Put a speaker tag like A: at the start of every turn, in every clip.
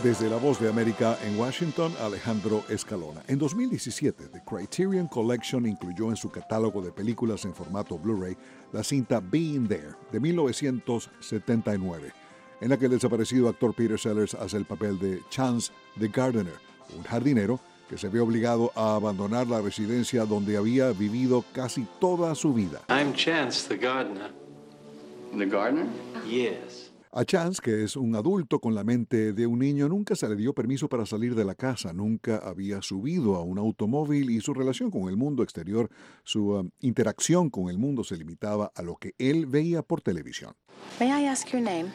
A: Desde La Voz de América en Washington, Alejandro Escalona. En 2017, The Criterion Collection incluyó en su catálogo de películas en formato Blu-ray la cinta Being There, de 1979, en la que el desaparecido actor Peter Sellers hace el papel de Chance the Gardener, un jardinero que se ve obligado a abandonar la residencia donde había vivido casi toda su vida.
B: I'm Chance the gardener.
C: The gardener?
B: Yes.
A: A Chance, que es un adulto con la mente de un niño, nunca se le dio permiso para salir de la casa, nunca había subido a un automóvil y su relación con el mundo exterior, su interacción con el mundo se limitaba a lo que él veía por televisión.
D: May I ask your name?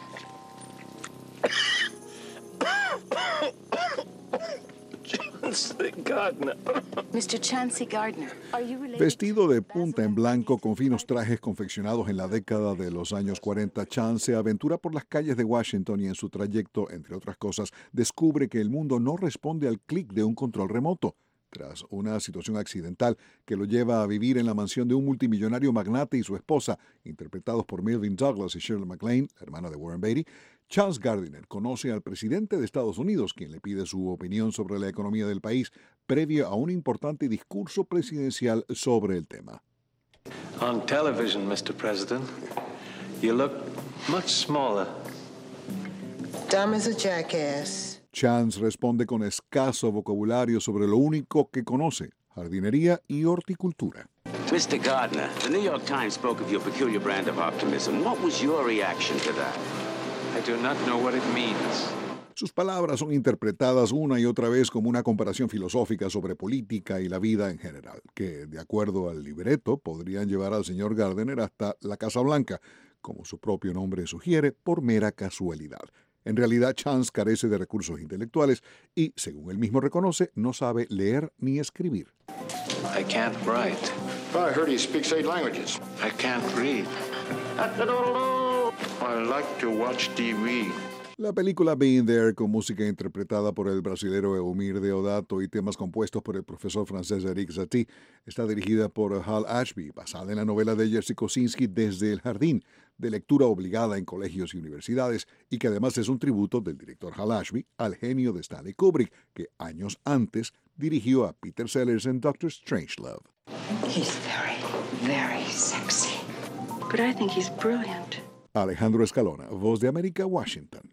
B: Chance Gardner.
D: Mr. Chancey Gardner. Are you related
A: Vestido
D: to
A: de punta en
D: Basil
A: blanco con
D: Rathbone?
A: finos trajes confeccionados en la década de los años 40, Chance se aventura por las calles de Washington y en su trayecto, entre otras cosas, descubre que el mundo no responde al clic de un control remoto. Tras una situación accidental que lo lleva a vivir en la mansión de un multimillonario magnate y su esposa, interpretados por Melvyn Douglas y Shirley MacLaine, la hermana de Warren Beatty, Chance Gardiner conoce al presidente de Estados Unidos, quien le pide su opinión sobre la economía del país, previo a un importante discurso presidencial sobre el tema.
B: On television, Mr. President, you look much smaller.
E: Dumb as a jackass.
A: Chance responde con escaso vocabulario sobre lo único que conoce, jardinería y horticultura.
F: Mr. Gardner, the New York Times spoke of your peculiar brand of optimism. What was your reaction to that?
B: I do not know what it means.
A: Sus palabras son interpretadas una y otra vez como una comparación filosófica sobre política y la vida en general, que, de acuerdo al libreto, podrían llevar al señor Gardner hasta la Casa Blanca, como su propio nombre sugiere, por mera casualidad. En realidad, Chance carece de recursos intelectuales y, según él mismo reconoce, no sabe leer ni escribir.
B: I can't write.
C: I heard he speaks 8 languages.
B: I can't read.
C: I like to watch TV.
A: La película Being There, con música interpretada por el brasilero Eumir Deodato y temas compuestos por el profesor francés Eric Satie, está dirigida por Hal Ashby, basada en la novela de Jerzy Kosinski Desde el Jardín, de lectura obligada en colegios y universidades, y que además es un tributo del director Hal Ashby al genio de Stanley Kubrick, que años antes dirigió a Peter Sellers en Doctor Strangelove.
E: He's very, very sexy.
D: But I think he's brilliant.
A: Alejandro Escalona, Voz de América, Washington.